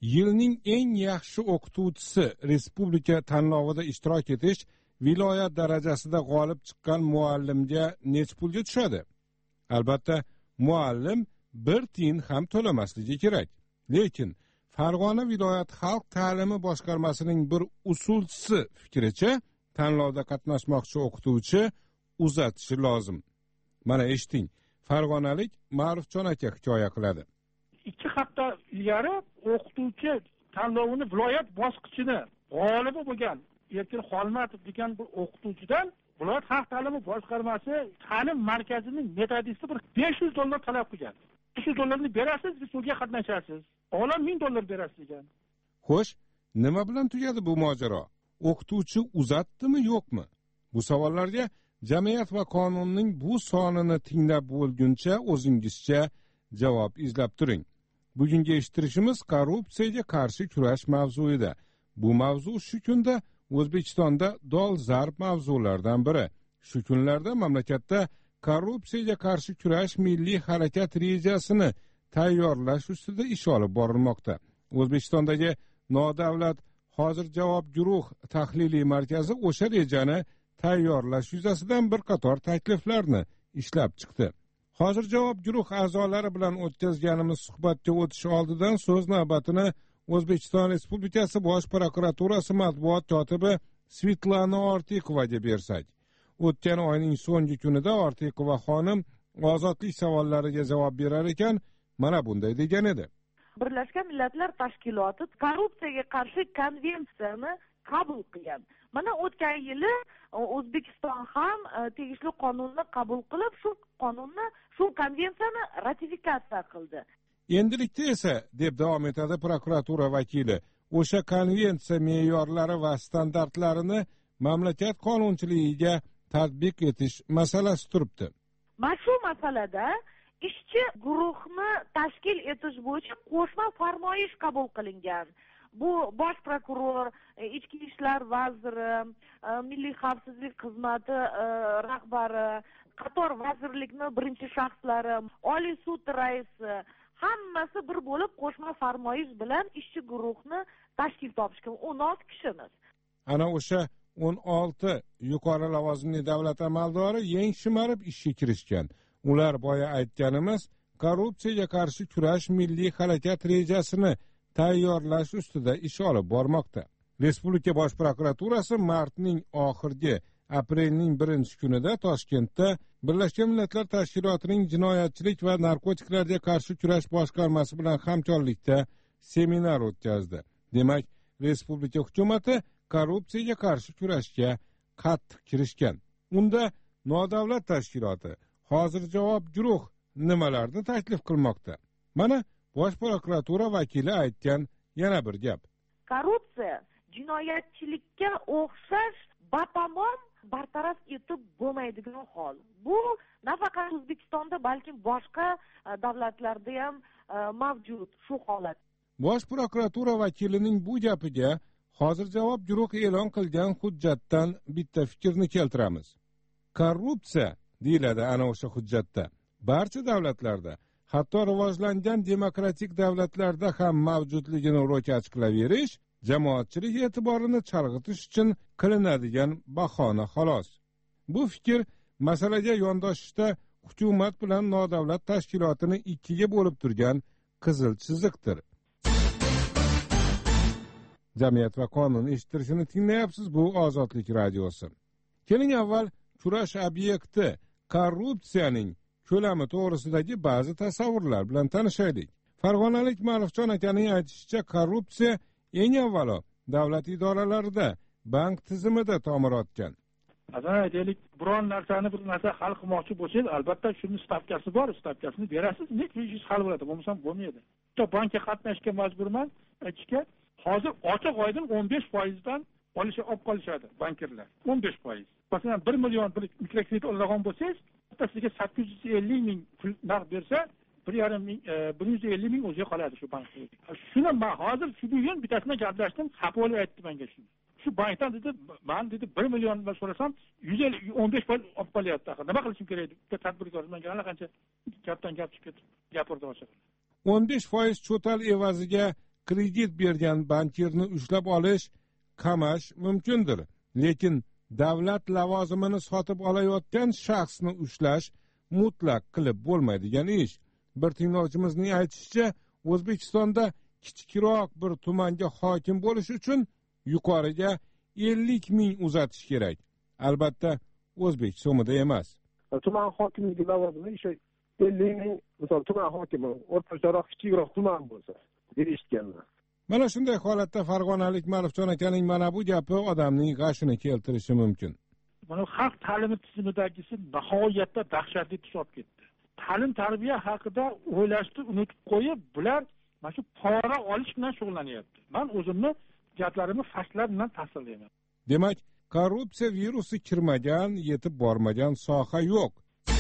yilning eng yaxshi o'qituvchisi respublika tanlovida ishtirok etish viloyat darajasida g'olib chiqqan muallimga necha pulga tushadi? Albatta, muallim 1 tiyin ham to'lamasligi kerak. Lekin Farg'ona viloyat xalq ta'limi boshqarmasining bir usulchisi fikricha, tanlovda qatnashmoqchi o'qituvchi uzatishi lozim. Mana eshiting, farg'onalik Ma'rufjon aka hikoya qiladi. 2 hafta ilgari o'qituvchi tanlovini viloyat bosqichini g'olibi bo'lgan Erkin Xolmatov degan bir o'qituvchidan viloyat xalq ta'limi boshqarmasi ta'lim markazining metodisti bir $500 talab qilgan. $500 berasiz, siz sudga qatnashasiz. Olam $1000 berasiz degan. Xo'sh, nima bilan tugadi bu mojaro? O'qituvchi uzatdimi, yo'qmi? Bu savollarga jamiyat va qonunning bu sonini tinglab bo'lguncha o'zingizcha javob izlab turing. Bugungi eshittirishimiz korrupsiyaga qarshi kurash mavzuida. Bu mavzu shu kunda O'zbekistonda dolzarb mavzulardan biri. Shu kunlarda mamlakatda korrupsiyaga qarshi kurash milliy harakat rejasini tayyorlash ustida ish olib borilmoqda. O'zbekistondagi nodavlat hozir javob guruh tahliliy markazi o'sha rejani tayyorlash yuzasidan bir qator takliflarni ishlab chiqdi. Hozir javob guruh a'zolari bilan o'tkazganimiz suhbatga o'tish oldidan so'z navbatini O'zbekiston Respublikasi Bosh prokuraturasi matbuot kotibi Svetlana Ortiqovaga bersak. O'tgan oyning so'nggi kunida Ortiqova xonim ozodlik savollariga javob berar ekan, mana bunday degan edi. Birlashgan Millatlar Tashkiloti korrupsiyaga qarshi konvensiyani qabul qilgan. Mana o'tgan yili O'zbekiston ham tegishli qonunni qabul qilib, shu qonunni, shu konvensiyani ratifikatsiya qildi. Endilikda esa, deb davom etadi prokuratura vakili, o'sha konvensiya me'yorlari va standartlarini mamlakat qonunchiligiga tatbiq etish masalasi turibdi. Mana shu masalada ishchi guruhni tashkil etish bo'yicha qo'shma farmoyish qabul qilingan. Bu bosh prokuror, ichki ishlar vaziri, milliy xavfsizlik xizmati rahbari, qator vazirlikning birinchi shaxslari, Oliy sud raisi hammasi bir bo'lib qo'shma farmoyish bilan ishchi guruhni tashkil topishgan 16 kishimiz. Ana o'sha 16 yuqori lavozimli davlat amaldori yeng shimarib ishga kirishgan. Ular boya aytganimiz korrupsiyaga qarshi kurash milliy harakat rejasini tayyorlash ustida ish olib bormoqda. Respublika Bosh prokuraturasi martning oxirgi, aprelning 1-kunida Toshkentda Birlashgan Millatlar Tashkilotining jinoyatchilik va narkotiklarga qarshi kurash boshqarmasi bilan hamkorlikda seminar o'tkazdi. Demak, respublika hukumati korrupsiyaga qarshi kurashga qattiq kirishgan. Unda nodavlat tashkiloti, hozir javob guruh nimalarni taklif qilmoqda? Mana Bosh prokuratura vakili aytgan yana bir gap. Korrupsiya jinoyatchilikka o'xshash batamom bartaraf etib bo'lmaydigan hol. Bu nafaqat O'zbekistonda, balki boshqa davlatlarda ham mavjud shu holat. Bosh prokuratura vakilining bu gapiga hozir javob guruh e'lon qilgan hujjatdan bitta fikrni keltiramiz. Korrupsiya deyiladi ana o'sha hujjatda. Barcha davlatlarda, hatto rivojlangan demokratik davlatlarda ham mavjudligini ro'kach qilaverish jamoatchilik e'tiborini chalg'itish uchun qilinadigan bahona xolos. Bu fikr masalaga yondoshishda hukumat bilan nodavlat tashkilotini ikkiga bo'lib turgan qizil chiziqdir. Jamiyat va qonun eshittirishini tinglayapsiz, bu Ozodlik radiosi. Keling avval kurash obyekti korrupsiyaning ko'lami to'g'risidagi ba'zi tasavvurlar bilan tanishaylik. Farg'onalik Ma'rufjon akaning aytishicha, korrupsiya eng avvalo davlat idoralarida, bank tizimida tomir otgan. Masalan, aytaylik, biron narsani bir narsa hal qilmoqchi bo'lsangiz, albatta shuni stavkasi bor, stavkasini berasiz, lekin ish hal bo'ladi, bo'lmasa bo'lmaydi. Hatto bankka qatnashga majburman aytishga, hozir ochiq oydin 15% dan olib qolishadi bankirlar. 15%. Masalan, 1 million bir mikrokredit oladigan bo'lsangiz, sizga 850 ming pul naqd bersa, 150 ming o'ziga qoladi shu bankda. Shuni men hozir shu bugun bittasini gaplashdim, xafa bo'lib aytdi menga shuni. Shu bankdan dedi, men dedi 1 million va so'rasam 115% olib qolyapti. Nima qilishim kerak deb tadbirkor menga allaqancha gapdan gap chiqib gapirdi o'sha. 15% cho'tal evaziga kredit bergan bankirni ushlab olish, qamash mumkindir. Lekin davlat lavozimini sotib olayotgan shaxsni ushlash mutlaq qilib bo'lmaydigan ish. Bir tinglovchimizning aytishicha, O'zbekistonda kichikroq bir tumanga hokim bo'lish uchun yuqoriga 50 ming uzatish kerak. Albatta, o'zbek so'mida emas. Tuman hokimligi lavozimi o'sha 50 ming, misol tuman hokimi o'rtacharoq kichikroq tuman bo'lsa, deyishganlar. Mana shunday holatda farg'onalik Ma'rufjon akaning mana bu gapi odamning g'ashini keltirishi mumkin. Mana xalq ta'limi tizimidagisi nihoyatda dahshatli tus olib ketdi. Ta'lim tarbiya haqida o'ylashni unutib qo'yib, bular mana shu pora olish bilan shug'ullanyapti. Men o'zimni gaplarimni faktlar bilan tasdiqlayman. Demak, korrupsiya virusi kirmagan, yetib bormagan soha yo'q.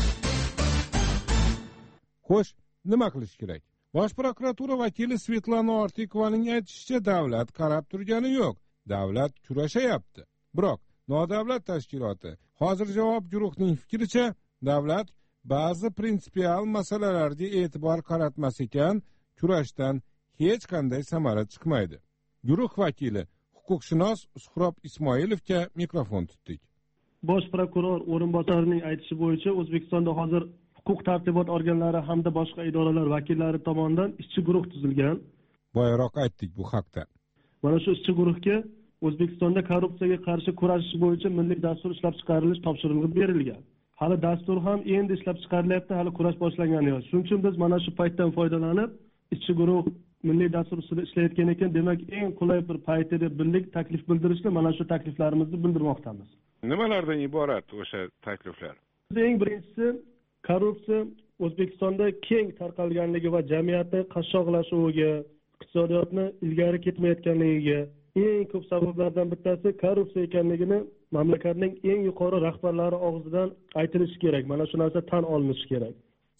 Xo'sh, nima qilish kerak? Bosh prokuratura vakili Svetlana Ortikovaning aytishicha, davlat qarab turgani yo'q. Davlat kurashayapti. Biroq nodavlat tashkiloti Hozir javob guruhning fikricha, davlat ba'zi prinsipial masalalarga e'tibor qaratmas ekan, kurashdan hech qanday samara chiqmaydi. Guruh vakili huquqshunos Suhrob Ismoilovga mikrofon tutdik. Bosh prokuror o'rinbosarining aytishi bo'yicha O'zbekistonda hozir huquq tartibot organlari hamda boshqa idoralar vakillari tomonidan ishchi guruh tuzilgan. Boyaroq aytdik bu haqda. Mana shu ishchi guruhga O'zbekistonda korrupsiyaga qarshi kurashish bo'yicha milliy dastur ishlab chiqarilish topshirilib berilgan. Hali dastur ham endi ishlab chiqarilyapti, hali kurash boshlangani yo'q. Shuning uchun biz mana shu paytdan foydalanib, ishchi guruh milliy dastur ustida ishlayotgan ekan, demak eng qulay bir payti deb bildik, taklif bildirishni, mana shu takliflarimizni bildirmoqdamiz. Nimalardan iborat o'sha takliflar? Eng birinchisi, korrupsiya O'zbekistonda keng tarqalganligi va jamiyatni qashshoqlashuviga, iqtisodiyotni ilgari ketmayotganligiga eng ko'p sabablardan bittasi korrupsiya ekanligini mamlakatning eng yuqori rahbarlari og'zidan aytilishi kerak. Mana shu narsa tan olinishi kerak.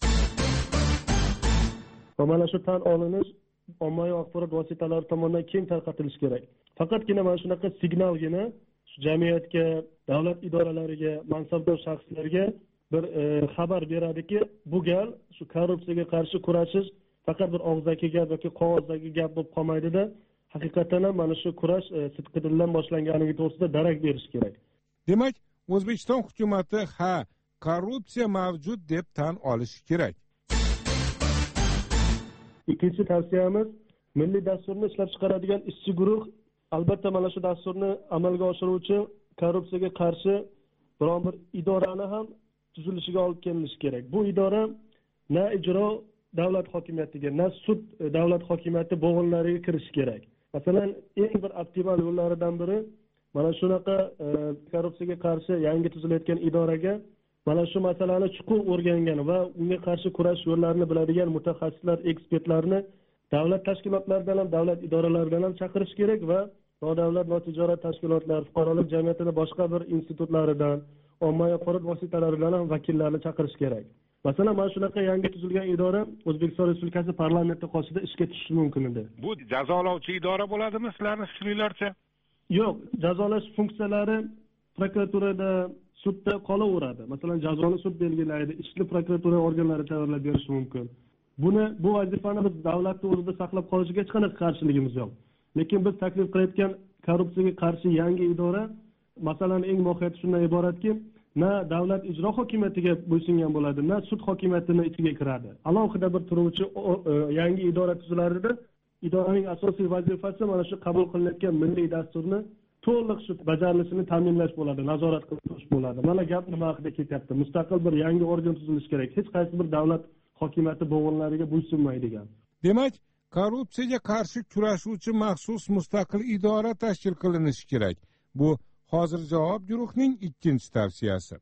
Va mana shu tan olinish ommaviy axborot vositalari tomonidan keng tarqatilishi kerak. Faqatgina mana shunaqa signalgina jamiyatga, davlat idoralariga, mansabdor shaxslarga bir xabar beradiki, bu gal shu korrupsiyaga qarshi kurashish faqat bir og'zdagi gap yoki qog'ozdagi gap bo'lib qolmaydi-da, haqiqatan ham mana shu kurash sidqidildan boshlanganligi to'g'risida darak berish kerak. Demak, O'zbekiston hukumatı korrupsiya mavjud deb tan olishi kerak. Ikkinchi tavsiyamiz, milliy dasturni ishlab chiqaradigan ishchi guruh albatta mana shu dasturni amalga oshiruvchi korrupsiyaga qarshi biron bir idorani ham tuzilishiga olib kelinishi kerak. Bu idora na ijro davlat hokimiyatiga, na sud davlat hokimiyati bo'g'inlariga kirishi kerak. Masalan, eng bir optimal yo'llaridan biri mana shunaqa korrupsiyaga qarshi yangi tuzilayotgan idoraga mana shu masalani chuqur o'rgangan va unga qarshi kurash yo'llarini biladigan mutaxassislar, ekspertlarni davlat tashkilotlaridan ham, davlat idoralaridan ham chaqirish kerak va nodavlat notijorat tashkilotlar, fuqarolik jamiyatining boshqa bir institutlaridan, ommaviy axborot vositalaridan ham vakillarni chaqirish kerak. Masalan, mana shunaqa yangi tuzilgan idora O'zbekiston Respublikasi parlamenti qoshida ishga tushishi mumkin edi. Bu jazolovchi idora bo'ladimi sizlarning fikringizcha? Yo'q, jazolash funksiyalari prokuraturada, sudda qolaveradi. Masalan, jazoni sud belgilaydi, ishni prokuratura organlari tayyorlab berishi mumkin. Bu vazifani biz davlatning o'zida saqlab qolishiga hech qanday qarshiligimiz yo'q. Lekin biz taklif qilayotgan korrupsiyaga qarshi yangi idora masalan eng mohiyati shundan iboratki, na davlat ijro hokimiyatiga bo'ysungan bo'ladi, na sud hokimiyatining ichiga kiradi. Alohida bir turuvchi yangi idora tuzilarida, idoraning asosiy vazifasi mana shu qabul qilinayotgan milliy dasturni to'liq shu bajarilishini ta'minlash bo'ladi, nazorat qilish bo'ladi. Mana gap nima haqida ketyapti? Mustaqil bir yangi organ tuzilishi kerak. Hech qaysi bir davlat hokimiyati bo'g'inlariga bo'ysunmaydigan. Demak, korrupsiyaga qarshi kurashuvchi maxsus mustaqil idora tashkil qilinishi kerak. Bu hozir javob guruhning ikkinchi tavsiyasi.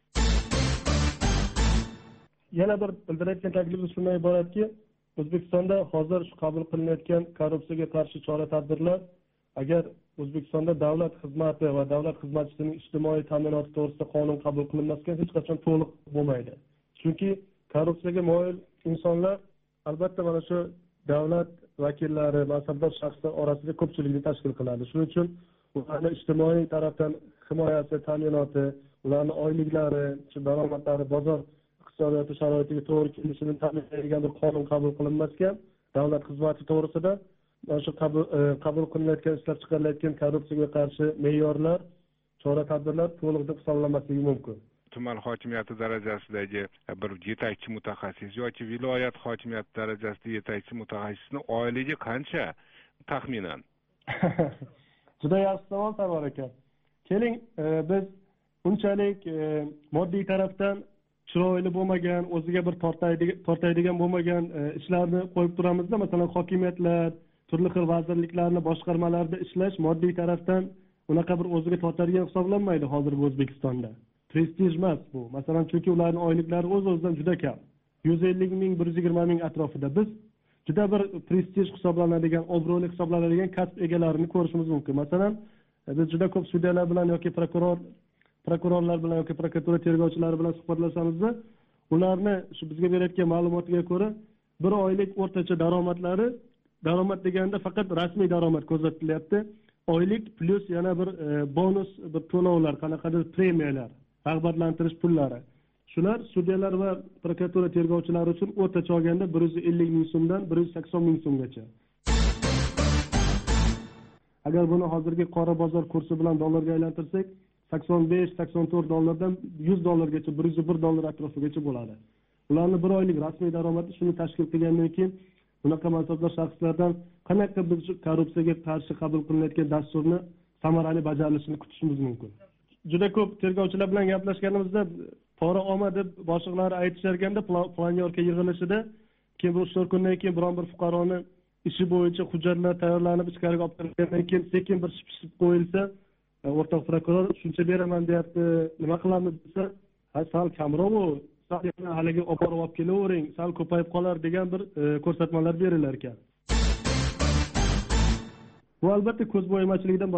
Yana bir bildirayotgan taklifimiz shundan iboratki, O'zbekistonda hozir shu qabul qilinayotgan korrupsiyaga qarshi chora-tadbirlar agar O'zbekistonda davlat xizmati va davlat xizmatchisining ijtimoiy ta'minoti to'g'risida qonun qabul qilinmasdan hech qachon to'liq bo'lmaydi. Chunki korrupsiyaga moyil insonlar albatta mana shu davlat vakillari, mansabdor shaxslar orasida ko'pchilikni tashkil qiladi. Shuning uchun ularning ijtimoiy tarafdan himoyasi, ta'minoti, ularning oyliklari, shu daromadlari bozor iqtisodiyoti sharoitiga to'g'ri kelishini ta'minlaydigan bir qonun qabul qilinmasdan davlat xizmati to'g'risida mana shu qabul qilinayotgan ishlab chiqarilayotgan korrupsiyaga qarshi me'yorlar chora tadbirlar to'liq deb hisoblamasligi mumkin. Tuman hokimiyati darajasidagi bir yetakchi mutaxassis yoki viloyat hokimiyati darajasida yetakchi mutaxassisning oyligi qancha taxminan? Juda yaxshi savol Sarvar aka. Keling, biz unchalik moddiy tarafdan chiroyli bo'lmagan, o'ziga bir tortaydigan bo'lmagan ishlarni qo'yib turamizda, masalan, hokimiyatlar, turli xil vazirliklarni boshqarmalarda ishlash moddiy tarafdan unaqa bir o'ziga tortadigan hisoblanmaydi hozirgi O'zbekistonda. Prestij emas bu. Masalan, chunki ularning oyliklari o'z-o'zidan juda kam. 150 ming, 120 ming atrofida. Biz juda bir prestij hisoblanadigan, obro'li hisoblanadigan kasb egalarini ko'rishimiz mumkin. Masalan, biz juda ko'p sudyalar bilan yoki prokurorlar bilan yoki prokuratura tergovchilari bilan suhbatlashamizda, ularni shu bizga berayotgan ma'lumotga ko'ra, bir oylik o'rtacha daromad deganda faqat rasmiy daromad ko'rsatilyapti. Oylik plus yana bir bonus, bir to'lovlar, qanaqadir premiyalar, rag'batlantirish pullari. Shular sudyalar va prokuratura tergovchilari uchun o'rtacha olganda 150 ming so'mdan 180 ming so'mgacha. Agar buni hozirgi qora bozor kursi bilan dollarga aylantirsak, 85-84 dollardan 100 dollargacha, 101 dollar atrofigacha bo'ladi. Ularning bir oylik rasmiy daromadi shuni tashkil qilgandan keyin bunaqa mansabdor shaxslardan qanaqa biz korrupsiyaga qarshi qabul qilinayotgan dasturni samarali bajarilishini kutishimiz mumkin. Juda ko'p tergovchilar bilan gaplashganimizda pora olma deb boshliqlari aytishar ekanda, planyorka yig'ilishida keyin bu 4 kundan keyin biron bir fuqaroni ishi bo'yicha hujjatlar tayyorlanib ichkariga olib kirilgandan keyin sekin bir ship qo'yilsa, o'rtoq prokuror shuncha beraman deyapti, nima qilamiz desa, sal kamroq u, haligi olib kelavering, sal ko'payib qolar degan bir ko'rsatmalar berilar ekan. Bu albatta ko'zbo'yamachilikdan